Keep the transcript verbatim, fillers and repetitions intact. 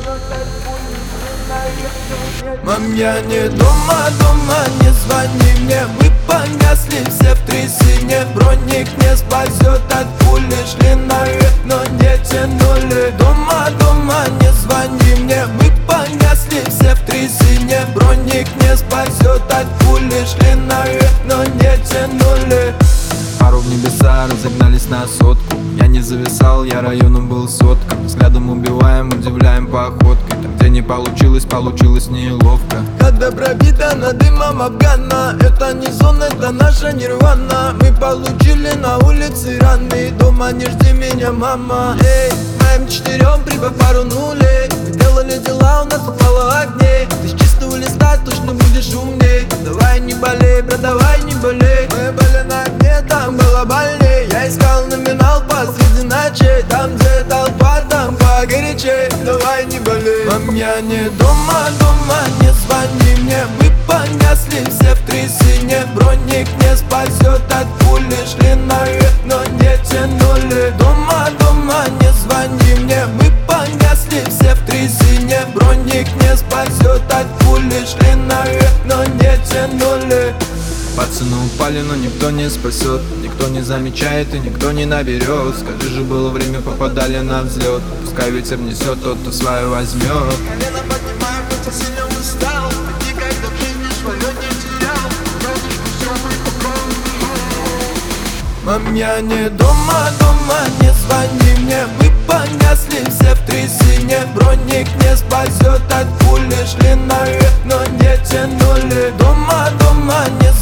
Мам, я не дома, дома, не звони мне. Мы погасли все в трясине. Броник не спасет от пули. Шли наверх, но не тянули. Дома, дома, не звони мне. Мы погасли все в трясине. Броник не спасет от пули. Шли наверх, но не тянули. Пару в небеса разогнались на сотку. Я не зависал, я районом был сотком. Взглядом убиваем, удивляем походкой. Там, где не получилось, получилось неловко. Когда пробита над дымом Афгана. Это не сон, это наша нирвана. Мы получили на улице раны. Дома не жди меня, мама. Эй, моим четырем прибавь пару нулей. Мы делали дела, у нас упало огней. Ты с чистого листа точно будешь умней. Давай не болей, брат, давай не болей. Мы были на дне, там было больней. Я искал номинал посреди ночей. Там, где толпа, там погорячей. Давай не болей. Мам, я не дома, дома, не звони мне. Мы погасли все в трясине. Броник не спасет от пули. Шли наверх, но не тянули. Дома, дома, не звони мне. Мы погасли все в трясине. Броник не спасет от пули. Шли наверх, но не тянули. Пацаны упали, но никто не спасет. Никто не замечает и никто не наберет. Скажи же, было время, попадали на взлет. Пускай ветер несет, тот, кто свое возьмет. Колено поднимаю, хотя сильно устал. Никогда в жизни свое не терял. Все мы попробуем. Мам, я не дома, дома, не звони мне. Мы погасли все в трясине. Броник не спасет от пули. Шли наверх, но не тянули. Дома, дома, не звони.